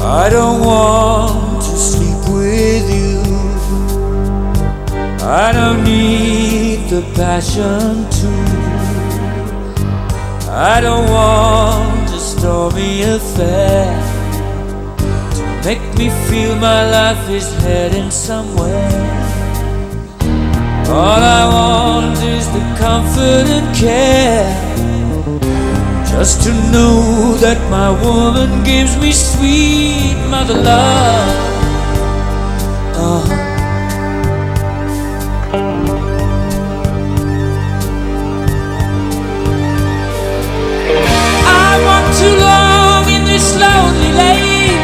I don't want to sleep with you. I don't need the passion too. I don't want a stormy affair to make me feel my life is heading somewhere. All I want is the comfort and care, just to know that my woman gives me sweet mother love. I walked too long in this lonely lane.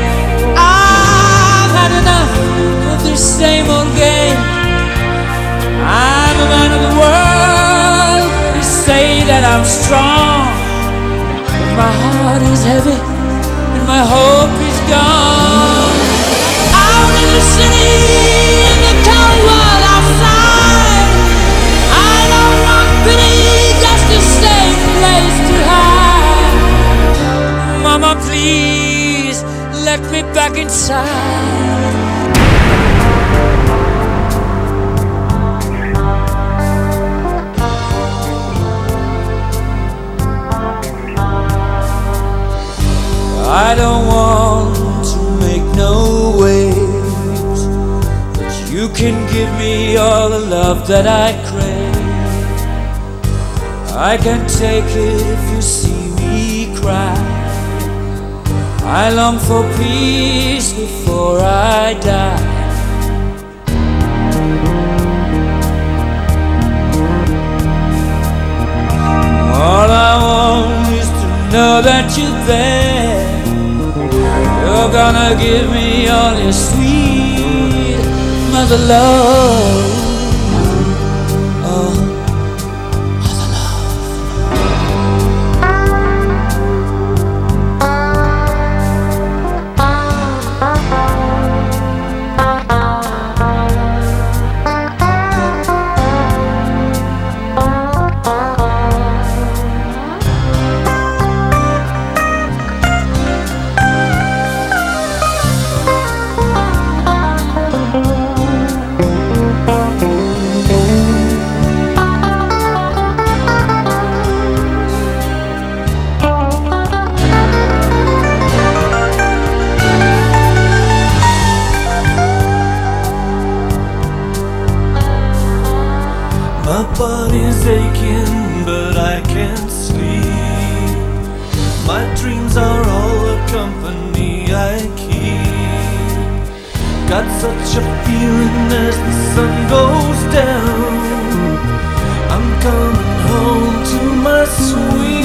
I've had enough of this same old game. I'm a man of the world. They say that I'm strong, but my heart is heavy and my hope is gone. Out in the city, in the cold world outside, I don't want pity, just a safe place to hide. Mama, please let me back inside. I don't want to make no waves, but you can give me all the love that I crave. I can take it if you see me cry. I long for peace before I die. All I want is to know that you're there. You're gonna give me all your sweet mother love. Oh, mother love. My body's aching, but I can't sleep. My dreams are all the company I keep. Got such a feeling as the sun goes down, I'm coming home to my sweet